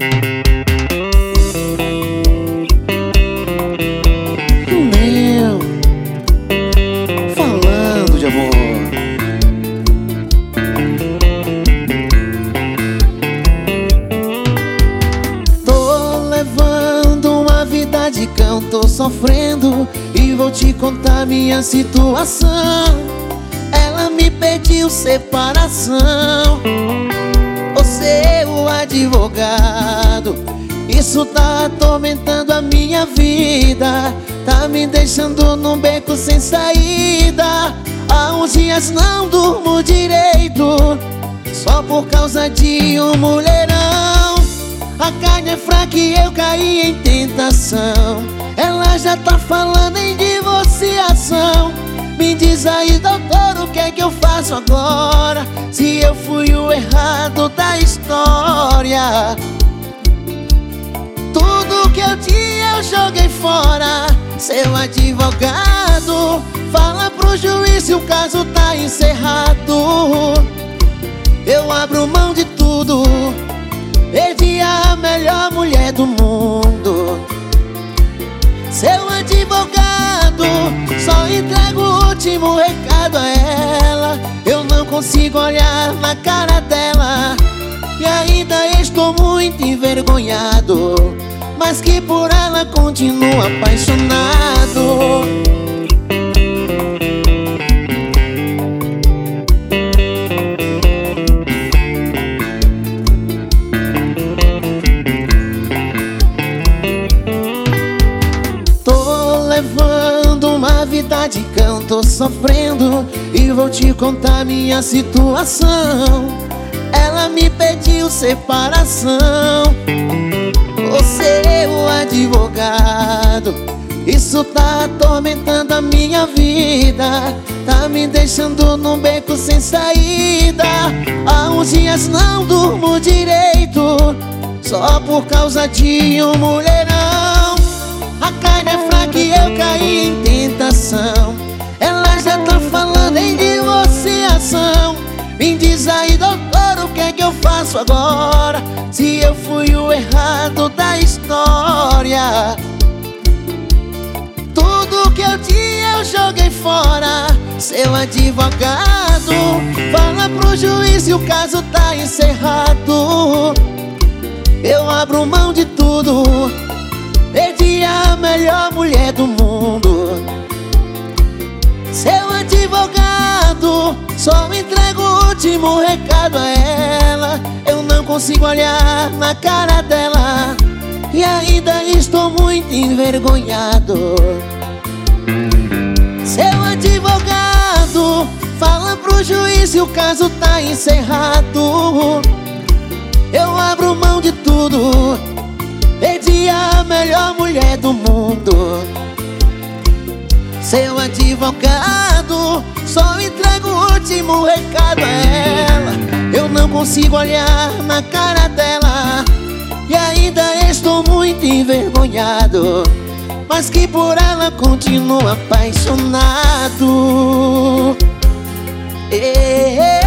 Meu, falando de amor. Tô levando uma vida de cão, tô sofrendo e vou te contar minha situação. Ela me pediu separação, você o advogado. Isso tá atormentando a minha vida, tá me deixando num beco sem saída. Há uns dias não durmo direito, só por causa de um mulherão. A carne é fraca e eu caí em tentação. Ela já tá falando em divorciação. Me diz aí, doutor, o que é que eu faço agora? Se eu fui o errado da história. Tudo que eu tinha eu joguei fora. Seu advogado, fala pro juiz se o caso tá encerrado. Eu abro mão de tudo, perdi a melhor mulher do mundo. Seu advogado, só entrego o último recado a ela. Eu não consigo olhar na cara dela e ainda estou muito envergonhado, mas que por ela continuo apaixonado. Levando uma vida de cão, tô sofrendo e vou te contar minha situação. Ela me pediu separação, você é o advogado. Isso tá atormentando a minha vida, tá me deixando num beco sem saída. Há uns dias não durmo direito, só por causa de um mulherão. A carne é fraca e eu caí em tentação. Ela já tá falando em divorciação. Me diz aí, doutor, o que é que eu faço agora? Se eu fui o errado da história. Tudo que eu tinha eu joguei fora. Seu advogado, fala pro juiz se o caso tá encerrado. Eu abro mão de tudo, perdi a melhor mulher do mundo. Seu advogado, só entrego o último recado a ela. Eu não consigo olhar na cara dela e ainda estou muito envergonhado. Seu advogado, fala pro juiz se o caso tá encerrado. Eu abro mão de tudo, perdi a melhor mulher do mundo. Seu advogado, só entrego o último recado a ela. Eu não consigo olhar na cara dela e ainda estou muito envergonhado, mas que por ela continuo apaixonado.